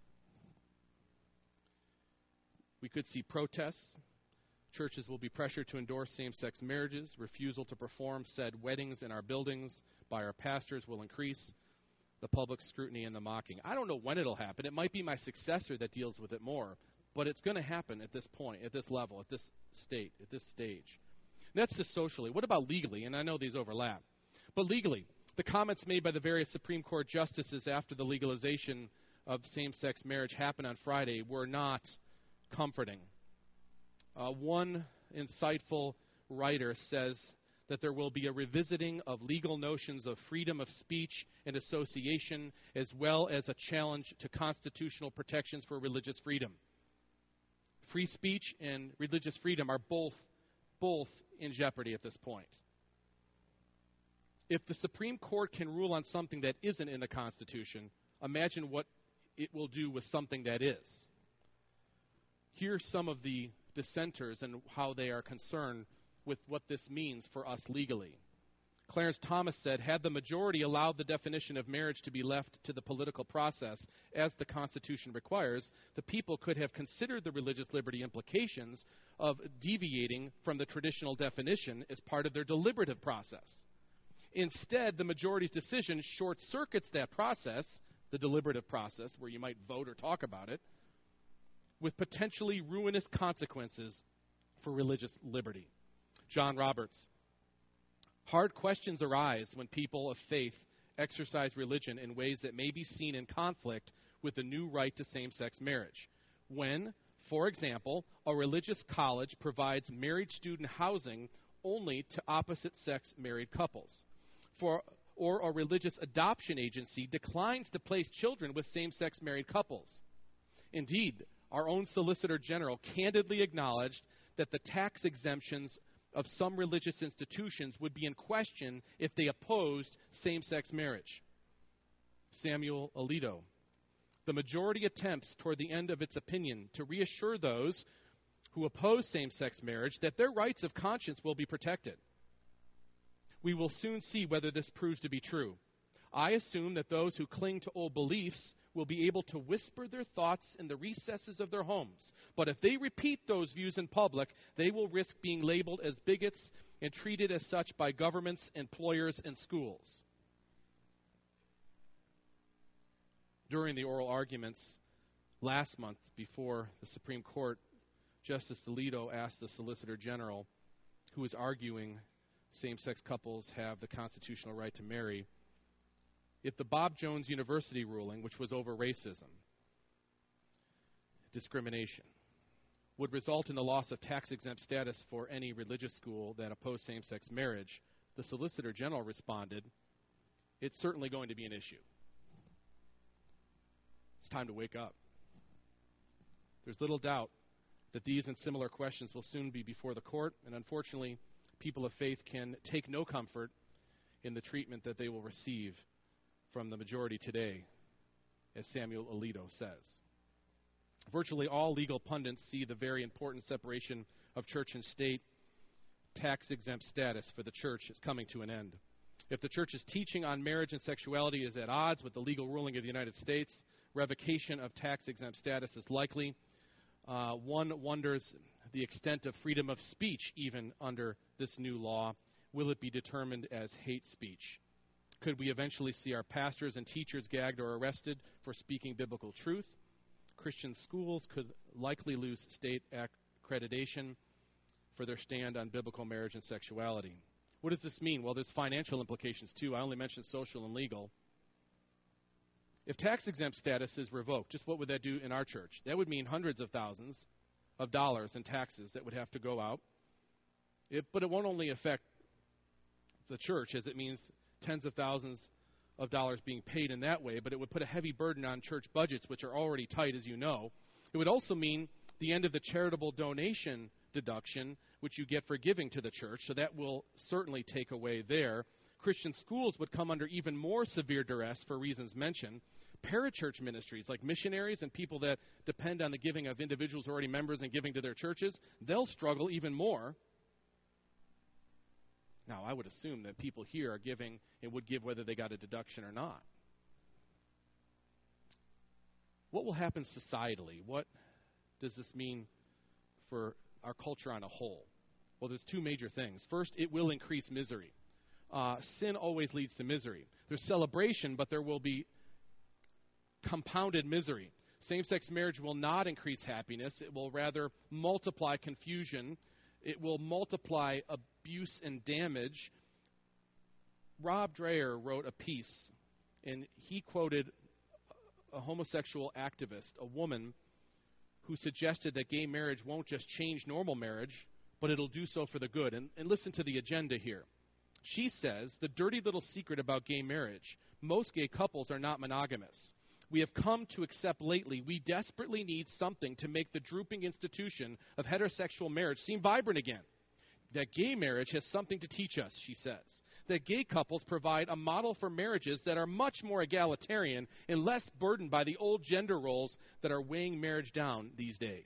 We could see protests. Churches will be pressured to endorse same-sex marriages. Refusal to perform said weddings in our buildings by our pastors will increase the public scrutiny and the mocking. I don't know when it'll happen. It might be my successor that deals with it more, but it's going to happen at this point, at this level, at this stage. And that's just socially. What about legally? And I know these overlap. But legally, the comments made by the various Supreme Court justices after the legalization of same-sex marriage happened on Friday were not comforting. One insightful writer says that there will be a revisiting of legal notions of freedom of speech and association, as well as a challenge to constitutional protections for religious freedom. Free speech and religious freedom are both in jeopardy at this point. If the Supreme Court can rule on something that isn't in the Constitution, imagine what it will do with something that is. Here's some of the dissenters and how they are concerned with what this means for us legally. Clarence Thomas said, had the majority allowed the definition of marriage to be left to the political process as the Constitution requires, the people could have considered the religious liberty implications of deviating from the traditional definition as part of their deliberative process. Instead, the majority's decision short-circuits that process, the deliberative process, where you might vote or talk about it, with potentially ruinous consequences for religious liberty. John Roberts. Hard questions arise when people of faith exercise religion in ways that may be seen in conflict with the new right to same-sex marriage. When, for example, a religious college provides married student housing only to opposite-sex married couples, or a religious adoption agency declines to place children with same-sex married couples. Indeed, our own Solicitor General candidly acknowledged that the tax exemptions of some religious institutions would be in question if they opposed same-sex marriage. Samuel Alito. The majority attempts toward the end of its opinion to reassure those who oppose same-sex marriage that their rights of conscience will be protected. We will soon see whether this proves to be true. I assume that those who cling to old beliefs will be able to whisper their thoughts in the recesses of their homes. But if they repeat those views in public, they will risk being labeled as bigots and treated as such by governments, employers, and schools. During the oral arguments last month before the Supreme Court, Justice Alito asked the Solicitor General, who is arguing same-sex couples have the constitutional right to marry, if the Bob Jones University ruling, which was over racism, discrimination, would result in the loss of tax-exempt status for any religious school that opposed same-sex marriage, the Solicitor General responded, it's certainly going to be an issue. It's time to wake up. There's little doubt that these and similar questions will soon be before the court, and unfortunately, people of faith can take no comfort in the treatment that they will receive from the majority today, as Samuel Alito says. Virtually all legal pundits see the very important separation of church and state tax-exempt status for the church is coming to an end. If the church's teaching on marriage and sexuality is at odds with the legal ruling of the United States, revocation of tax-exempt status is likely. One wonders the extent of freedom of speech even under this new law. Will it be determined as hate speech? Could we eventually see our pastors and teachers gagged or arrested for speaking biblical truth? Christian schools could likely lose state accreditation for their stand on biblical marriage and sexuality. What does this mean? Well, there's financial implications, too. I only mentioned social and legal. If tax-exempt status is revoked, just what would that do in our church? That would mean hundreds of thousands of dollars in taxes that would have to go out. But it won't only affect the church, as it means tens of thousands of dollars being paid in that way, but it would put a heavy burden on church budgets, which are already tight, as you know. It would also mean the end of the charitable donation deduction, which you get for giving to the church, so that will certainly take away there. Christian schools would come under even more severe duress for reasons mentioned. Parachurch ministries, like missionaries and people that depend on the giving of individuals already members and giving to their churches, they'll struggle even more. Now, I would assume that people here are giving and would give whether they got a deduction or not. What will happen societally? What does this mean for our culture on a whole? Well, there's two major things. First, it will increase misery. Sin always leads to misery. There's celebration, but there will be compounded misery. Same-sex marriage will not increase happiness. It will rather multiply confusion. It will multiply abuse and damage. Rob Dreher wrote a piece, and he quoted a homosexual activist, a woman who suggested that gay marriage won't just change normal marriage, but it'll do so for the good. And listen to the agenda here. She says, the dirty little secret about gay marriage, most gay couples are not monogamous. We have come to accept lately we desperately need something to make the drooping institution of heterosexual marriage seem vibrant again. That gay marriage has something to teach us, she says. That gay couples provide a model for marriages that are much more egalitarian and less burdened by the old gender roles that are weighing marriage down these days.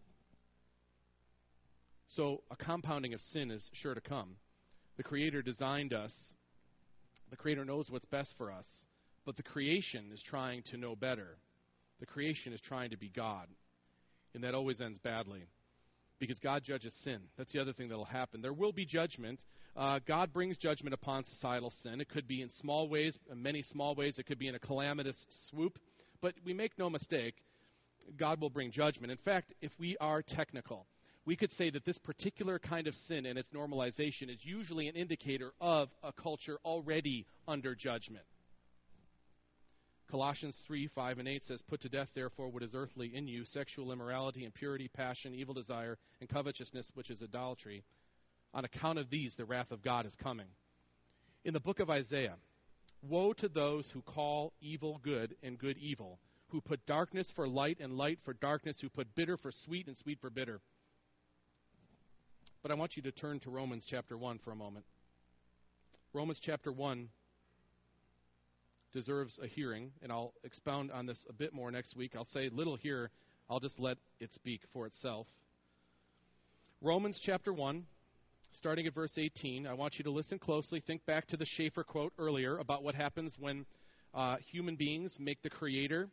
So a compounding of sin is sure to come. The Creator designed us. The Creator knows what's best for us. But the creation is trying to know better. The creation is trying to be God. And that always ends badly. Because God judges sin. That's the other thing that will happen. There will be judgment. God brings judgment upon societal sin. It could be in small ways, in many small ways. It could be in a calamitous swoop. But we make no mistake, God will bring judgment. In fact, if we are technical, we could say that this particular kind of sin and its normalization is usually an indicator of a culture already under judgment. Colossians 3, 5, and 8 says, put to death, therefore, what is earthly in you, sexual immorality, impurity, passion, evil desire, and covetousness, which is idolatry. On account of these, the wrath of God is coming. In the book of Isaiah, woe to those who call evil good and good evil, who put darkness for light and light for darkness, who put bitter for sweet and sweet for bitter. But I want you to turn to Romans chapter 1 for a moment. Romans chapter 1 deserves a hearing, and I'll expound on this a bit more next week. I'll say little here. I'll just let it speak for itself. Romans chapter 1, starting at verse 18. I want you to listen closely. Think back to the Schaeffer quote earlier about what happens when human beings make the Creator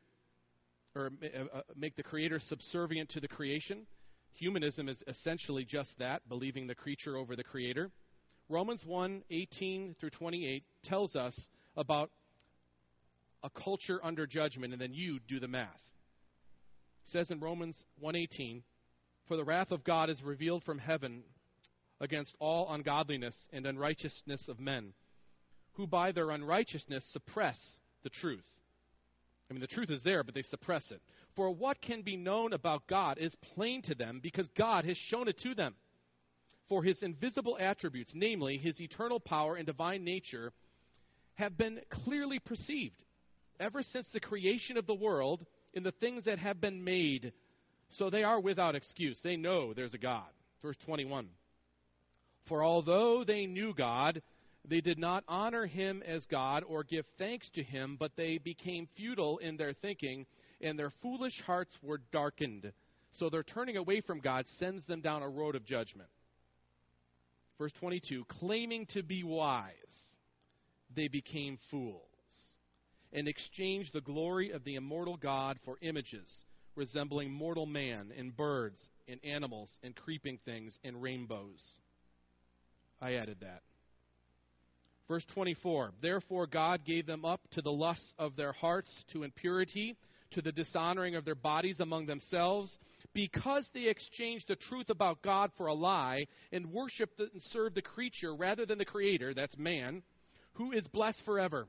subservient to the creation. Humanism is essentially just that, believing the creature over the Creator. Romans 1, 18 through 28 tells us about a culture under judgment, and then you do the math. It says in Romans 1:18, for the wrath of God is revealed from heaven against all ungodliness and unrighteousness of men, who by their unrighteousness suppress the truth. I mean, the truth is there, but they suppress it. For what can be known about God is plain to them, because God has shown it to them. For his invisible attributes, namely his eternal power and divine nature, have been clearly perceived ever since the creation of the world in the things that have been made. So they are without excuse. They know there's a God. Verse 21. For although they knew God, they did not honor him as God or give thanks to him, but they became futile in their thinking, and their foolish hearts were darkened. So their turning away from God sends them down a road of judgment. Verse 22. Claiming to be wise, they became fools, and exchanged the glory of the immortal God for images resembling mortal man and birds and animals and creeping things and rainbows. I added that. Verse 24, therefore God gave them up to the lusts of their hearts, to impurity, to the dishonoring of their bodies among themselves, because they exchanged the truth about God for a lie and worshiped and served the creature rather than the Creator, that's man, who is blessed forever.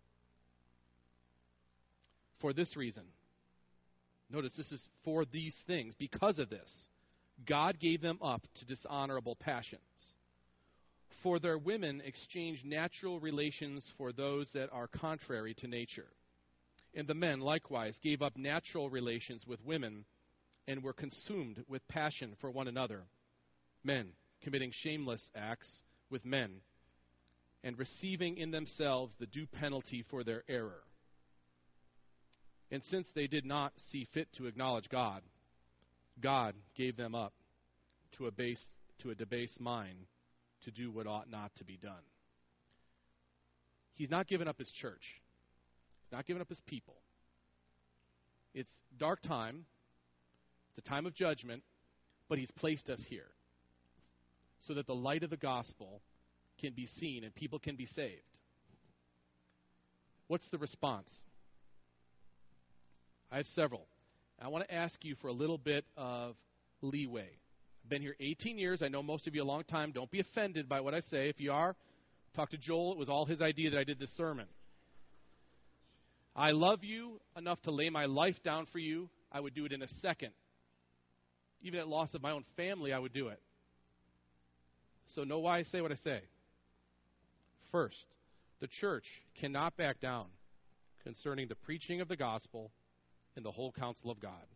For this reason, notice this is for these things, because of this, God gave them up to dishonorable passions. For their women exchanged natural relations for those that are contrary to nature. And the men likewise gave up natural relations with women and were consumed with passion for one another, men, committing shameless acts with men, and receiving in themselves the due penalty for their error. And since they did not see fit to acknowledge God, God gave them up to a debased mind to do what ought not to be done. He's not given up his church. He's not given up his people. It's dark time. It's a time of judgment, but he's placed us here so that the light of the gospel can be seen and people can be saved. What's the response? I have several. I want to ask you for a little bit of leeway. I've been here 18 years. I know most of you a long time. Don't be offended by what I say. If you are, talk to Joel. It was all his idea that I did this sermon. I love you enough to lay my life down for you. I would do it in a second. Even at loss of my own family, I would do it. So know why I say what I say. First, the church cannot back down concerning the preaching of the gospel and the whole counsel of God.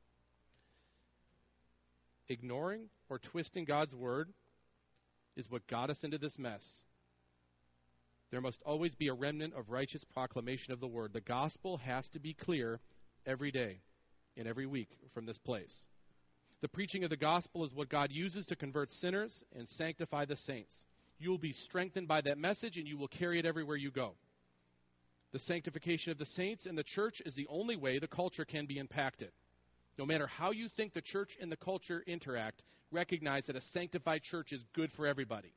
Ignoring or twisting God's word is what got us into this mess. There must always be a remnant of righteous proclamation of the word. The gospel has to be clear every day and every week from this place. The preaching of the gospel is what God uses to convert sinners and sanctify the saints. You will be strengthened by that message, and you will carry it everywhere you go. The sanctification of the saints and the church is the only way the culture can be impacted. No matter how you think the church and the culture interact, recognize that a sanctified church is good for everybody.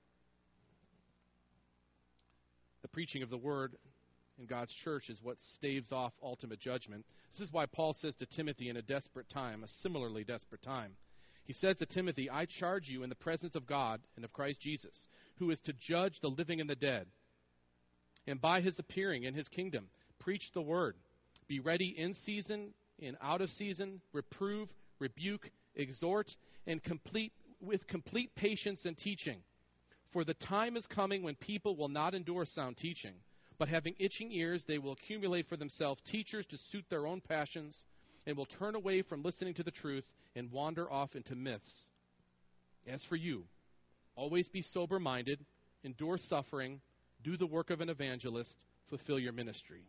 The preaching of the word in God's church is what staves off ultimate judgment. This is why Paul says to Timothy in a desperate time, a similarly desperate time, he says to Timothy, I charge you in the presence of God and of Christ Jesus, who is to judge the living and the dead. And by his appearing in his kingdom, preach the word. Be ready in season, in out of season, reprove, rebuke, exhort, and with complete patience and teaching. For the time is coming when people will not endure sound teaching, but having itching ears, they will accumulate for themselves teachers to suit their own passions, and will turn away from listening to the truth and wander off into myths. As for you, always be sober-minded, endure suffering, do the work of an evangelist, fulfill your ministry.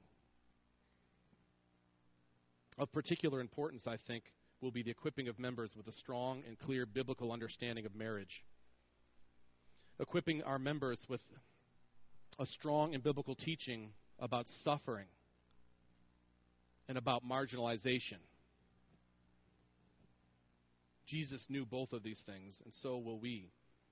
Of particular importance, I think, will be the equipping of members with a strong and clear biblical understanding of marriage. Equipping our members with a strong and biblical teaching about suffering and about marginalization. Jesus knew both of these things, and so will we.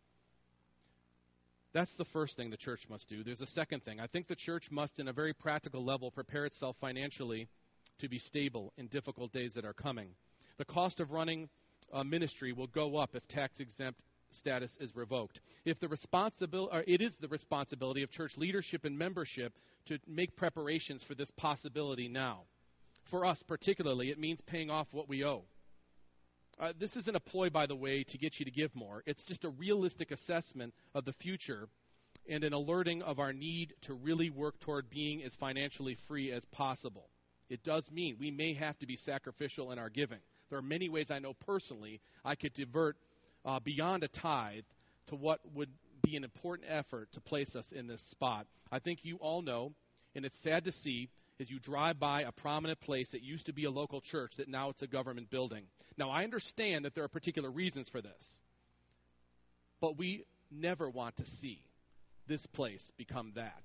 That's the first thing the church must do. There's a second thing. I think the church must, in a very practical level, prepare itself financially to be stable in difficult days that are coming. The cost of running a ministry will go up if tax-exempt status is revoked. It is the responsibility of church leadership and membership to make preparations for this possibility now. For us particularly, it means paying off what we owe. This isn't a ploy, by the way, to get you to give more. It's just a realistic assessment of the future and an alerting of our need to really work toward being as financially free as possible. It does mean we may have to be sacrificial in our giving. There are many ways I know personally I could divert beyond a tithe to what would be an important effort to place us in this spot. I think you all know, and it's sad to see, as you drive by a prominent place that used to be a local church, that now it's a government building. Now, I understand that there are particular reasons for this, but we never want to see this place become that.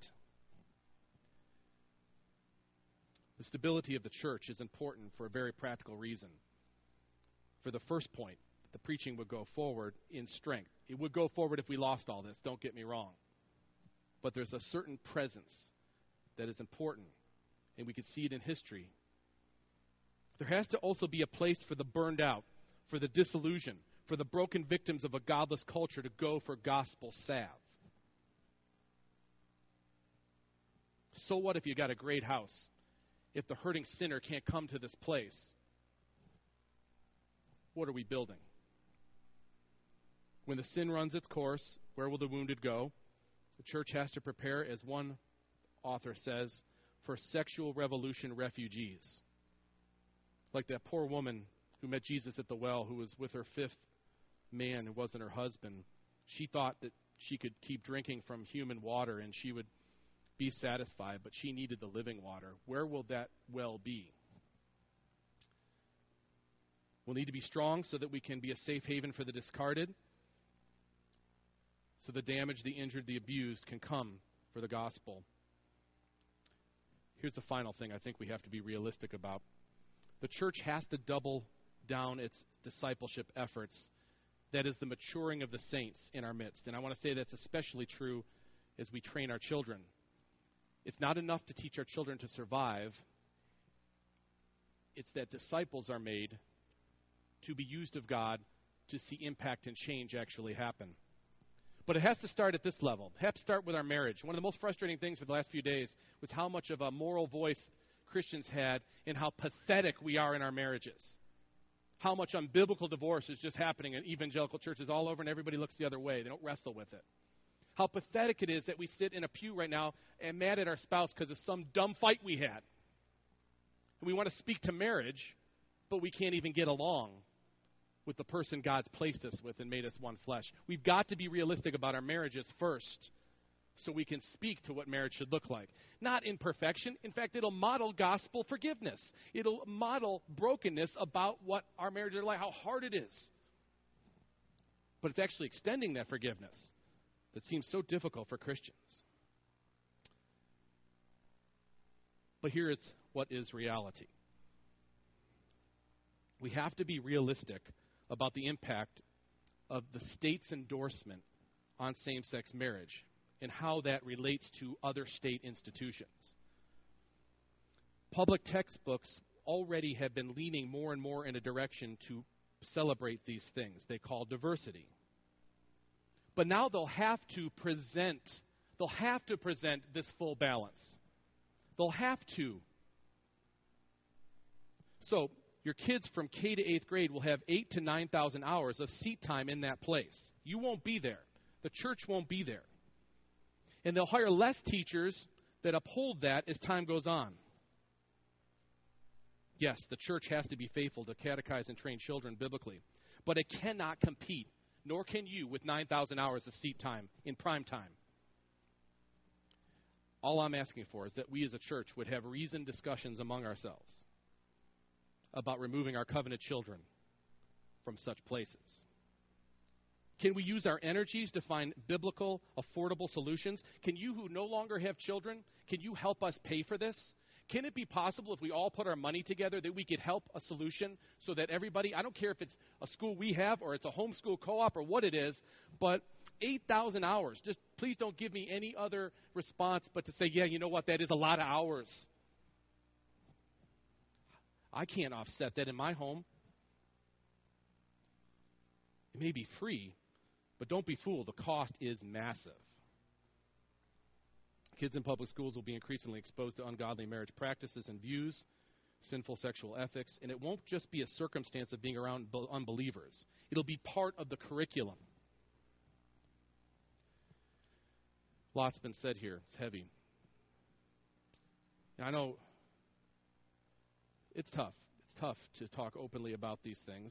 The stability of the church is important for a very practical reason. For the first point, the preaching would go forward in strength. It would go forward if we lost all this, don't get me wrong. But there's a certain presence that is important, and we can see it in history. There has to also be a place for the burned out, for the disillusioned, for the broken victims of a godless culture to go for gospel salve. So what if you got a great house? If the hurting sinner can't come to this place, what are we building? When the sin runs its course, where will the wounded go? The church has to prepare, as one author says, for sexual revolution refugees. Like that poor woman who met Jesus at the well, who was with her fifth man who wasn't her husband, She thought that she could keep drinking from human water and she would be satisfied, but she needed the living water. Where will that well be? We'll need to be strong so that we can be a safe haven for the discarded, so the damaged, the injured, the abused can come for the gospel. Here's the final thing I think we have to be realistic about. The church has to double down its discipleship efforts. That is the maturing of the saints in our midst. And I want to say that's especially true as we train our children. It's not enough to teach our children to survive. It's that disciples are made to be used of God to see impact and change actually happen. But it has to start at this level. It has to start with our marriage. One of the most frustrating things for the last few days was how much of a moral voice Christians had and how pathetic we are in our marriages. How much unbiblical divorce is just happening in evangelical churches all over, and everybody looks the other way. They don't wrestle with it. How pathetic it is that we sit in a pew right now and mad at our spouse because of some dumb fight we had. And we want to speak to marriage, but we can't even get along with the person God's placed us with and made us one flesh. We've got to be realistic about our marriages first so we can speak to what marriage should look like. Not in perfection. In fact, it'll model gospel forgiveness. It'll model brokenness about what our marriages are like, how hard it is. But it's actually extending that forgiveness that seems so difficult for Christians. But here is what is reality. We have to be realistic about the impact of the state's endorsement on same-sex marriage and how that relates to other state institutions. Public textbooks already have been leaning more and more in a direction to celebrate these things they call diversity. But now they'll have to present this full balance. They'll have to. So, your kids from K to 8th grade will have 8,000 to 9,000 hours of seat time in that place. You won't be there. The church won't be there. And they'll hire less teachers that uphold that as time goes on. Yes, the church has to be faithful to catechize and train children biblically. But it cannot compete, nor can you, with 9,000 hours of seat time in prime time. All I'm asking for is that we as a church would have reasoned discussions among ourselves about removing our covenant children from such places. Can we use our energies to find biblical, affordable solutions? Can you who no longer have children, can you help us pay for this? Can it be possible if we all put our money together that we could help a solution so that everybody, I don't care if it's a school we have or it's a homeschool co-op or what it is, but 8,000 hours. Just please don't give me any other response but to say, yeah, you know what, that is a lot of hours. I can't offset that in my home. It may be free, but don't be fooled. The cost is massive. Kids in public schools will be increasingly exposed to ungodly marriage practices and views, sinful sexual ethics, and it won't just be a circumstance of being around unbelievers. It'll be part of the curriculum. Lots been said here. It's heavy. Now, I know it's tough. It's tough to talk openly about these things.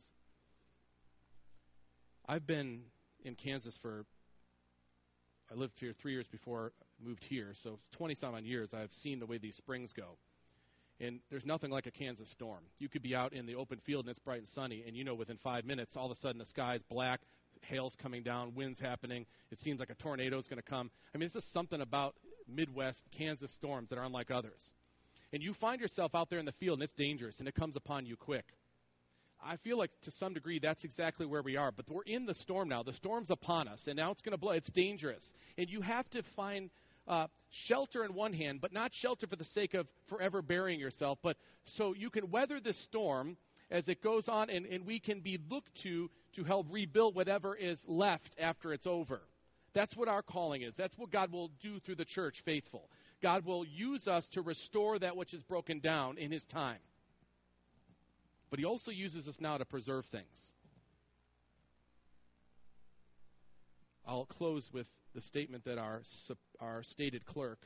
I've been in Kansas I lived here 3 years before I moved here, so 20-some years I've seen the way these springs go. And there's nothing like a Kansas storm. You could be out in the open field and it's bright and sunny, and within 5 minutes, all of a sudden the sky's black, hail's coming down, wind's happening. It seems like a tornado's going to come. I mean, it's just something about Midwest Kansas storms that are unlike others. And you find yourself out there in the field, and it's dangerous, and it comes upon you quick. I feel like to some degree that's exactly where we are. But we're in the storm now. The storm's upon us, and now it's going to blow. It's dangerous. And you have to find shelter in one hand, but not shelter for the sake of forever burying yourself, but so you can weather this storm as it goes on, and we can be looked to help rebuild whatever is left after it's over. That's what our calling is. That's what God will do through the church, faithful. God will use us to restore that which is broken down in His time. But He also uses us now to preserve things. I'll close with the statement that our stated clerk,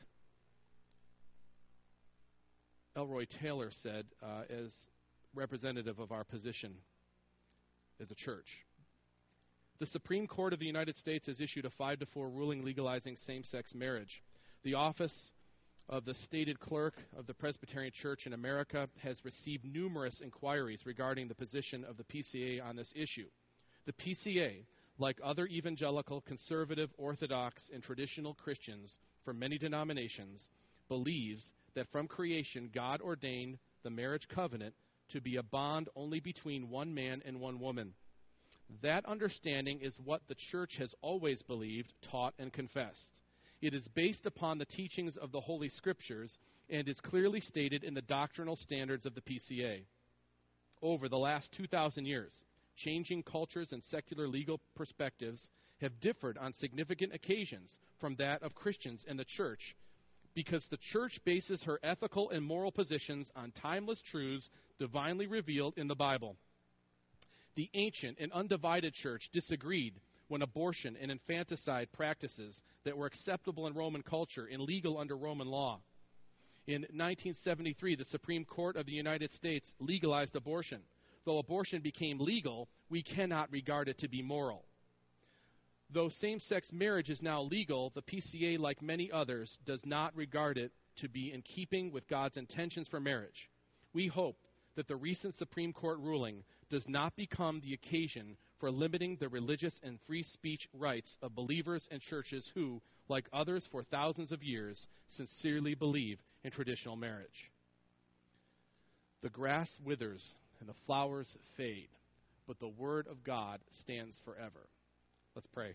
Elroy Taylor, said as representative of our position as a church. The Supreme Court of the United States has issued a 5-4 ruling legalizing same-sex marriage. The office of the stated clerk of the Presbyterian Church in America has received numerous inquiries regarding the position of the PCA on this issue. The PCA, like other evangelical, conservative, Orthodox, and traditional Christians from many denominations, believes that from creation God ordained the marriage covenant to be a bond only between one man and one woman. That understanding is what the church has always believed, taught, and confessed. It is based upon the teachings of the Holy Scriptures and is clearly stated in the doctrinal standards of the PCA. Over the last 2,000 years, changing cultures and secular legal perspectives have differed on significant occasions from that of Christians in the church, because the church bases her ethical and moral positions on timeless truths divinely revealed in the Bible. The ancient and undivided church disagreed when abortion and infanticide practices that were acceptable in Roman culture and legal under Roman law. In 1973, the Supreme Court of the United States legalized abortion. Though abortion became legal, we cannot regard it to be moral. Though same-sex marriage is now legal, the PCA, like many others, does not regard it to be in keeping with God's intentions for marriage. We hope that the recent Supreme Court ruling does not become the occasion for limiting the religious and free speech rights of believers and churches who, like others for thousands of years, sincerely believe in traditional marriage. The grass withers and the flowers fade, but the word of God stands forever. Let's pray.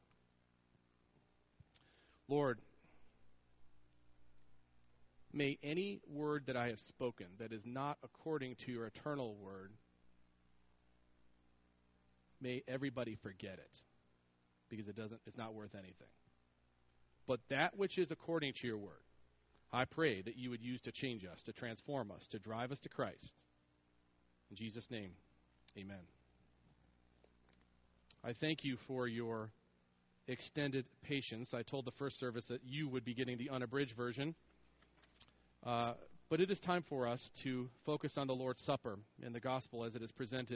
Lord, may any word that I have spoken that is not according to your eternal word, may everybody forget it, because it's not worth anything. But that which is according to your word, I pray that you would use to change us, to transform us, to drive us to Christ. In Jesus' name, amen. I thank you for your extended patience. I told the first service that you would be getting the unabridged version. But it is time for us to focus on the Lord's Supper and the gospel as it is presented